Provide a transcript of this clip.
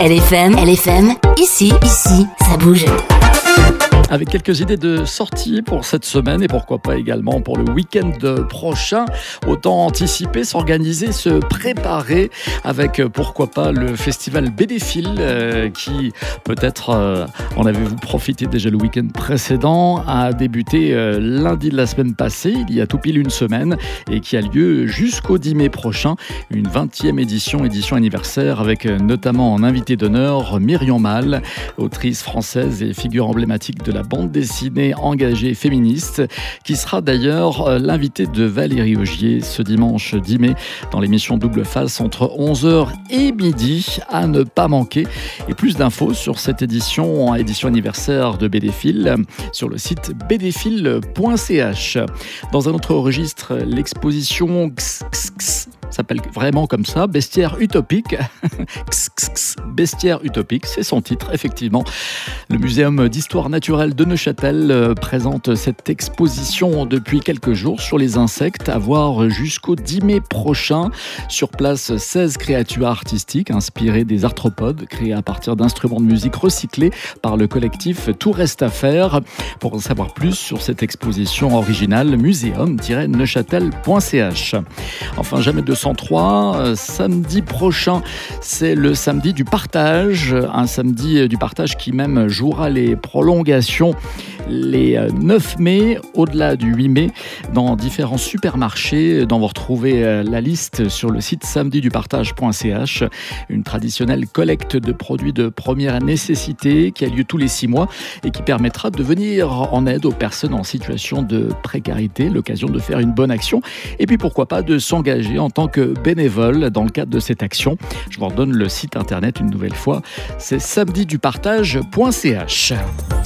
LFM, ici, ça bouge. Avec quelques idées de sortie pour cette semaine et pourquoi pas également pour le week-end prochain. Autant anticiper, s'organiser, se préparer avec pourquoi pas le festival Bénéfil qui peut-être en avez-vous profité déjà le week-end précédent, a débuté lundi de la semaine passée, il y a tout pile une semaine et qui a lieu jusqu'au 10 mai prochain. Une 20e édition anniversaire avec notamment en invité d'honneur Myriam Mal, autrice française et figure emblématique de la bande dessinée engagée féministe, qui sera d'ailleurs l'invité de Valérie Augier ce dimanche 10 mai dans l'émission Double Face entre 11h et midi, à ne pas manquer. Et plus d'infos sur cette édition anniversaire de Bénéfil sur le site bénéfil.ch. Dans un autre registre, l'exposition s'appelle vraiment comme ça, Bestiaire utopique. Bestiaire utopique, c'est son titre, effectivement. Le Muséum d'histoire naturelle de Neuchâtel présente cette exposition depuis quelques jours sur les insectes, à voir jusqu'au 10 mai prochain. Sur place, 16 créatures artistiques inspirées des arthropodes, créées à partir d'instruments de musique recyclés par le collectif Tout reste à faire. Pour en savoir plus sur cette exposition originale, muséum-neuchâtel.ch. Enfin, jamais 203, samedi prochain, c'est le samedi du partage, un samedi du partage qui même jouera les prolongations les 9 mai, au-delà du 8 mai, dans différents supermarchés, dont vous retrouvez la liste sur le site samedidupartage.ch. Une traditionnelle collecte de produits de première nécessité qui a lieu tous les 6 mois et qui permettra de venir en aide aux personnes en situation de précarité, l'occasion de faire une bonne action et puis pourquoi pas de s'engager en tant que bénévole dans le cadre de cette action. Je vous redonne le site internet une nouvelle fois, c'est samedidupartage.ch.